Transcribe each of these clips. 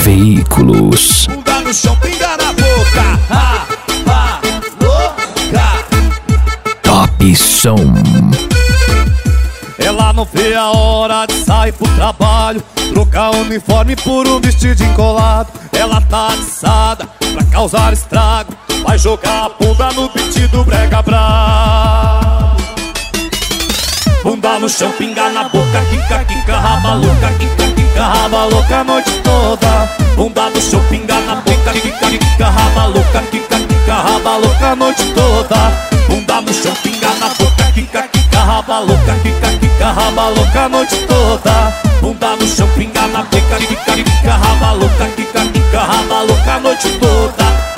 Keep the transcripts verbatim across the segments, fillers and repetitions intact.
Veículos. Bunda no chão, pinga na boca. Ha, ha, louca. Top Som. Ela não vê a hora de sair pro trabalho, trocar uniforme por um vestido encolado. Ela tá atiçada pra causar estrago, vai jogar a bunda no beat do brega brabo. Bunda no chão, pinga na boca, quica, quica, raba louca, quica, quica, raba louca a noite toda. Bunda no chão, pinga na boca, quica, quica, raba louca, quica, quica, raba louca a noite toda. Bunda no chão, pinga na boca, quica, quica, raba louca, quica, quica, raba louca a noite toda. Bunda no chão, pinga na boca, quica, quica, raba louca, quica, quica, raba louca a noite toda.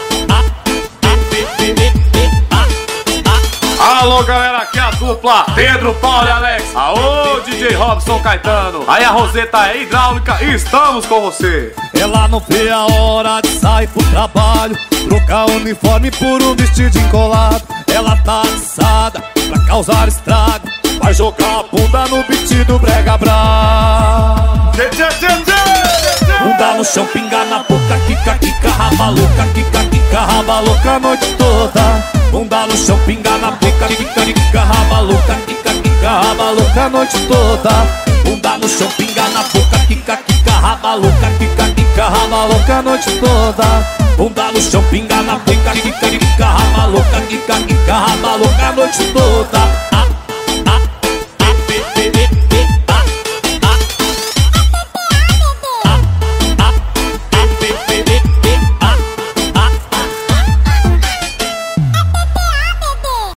Alô galera, aqui é a dupla Pedro, Paulo e Alex. Aô D J Robson Caetano. Aí a Roseta é hidráulica e estamos com você. Ela não vê a hora de sair pro trabalho, trocar uniforme por um vestido encolado. Ela tá atiçada pra causar estrago, vai jogar a bunda no beat do brega brabo. Bunda no chão, pinga na boca, quica, quica, raba louca, quica, quica, raba louca a noite toda. Bunda no chão, pinga na boca, quica, quica, raba louca, quica, quica, raba louca a noite toda. Bunda no chão, pinga na boca, quica, quica, raba louca, quica, quica, raba louca a noite toda. Bunda no chão, pinga na boca, quica, quica, raba louca, quica, quica, raba louca a noite toda.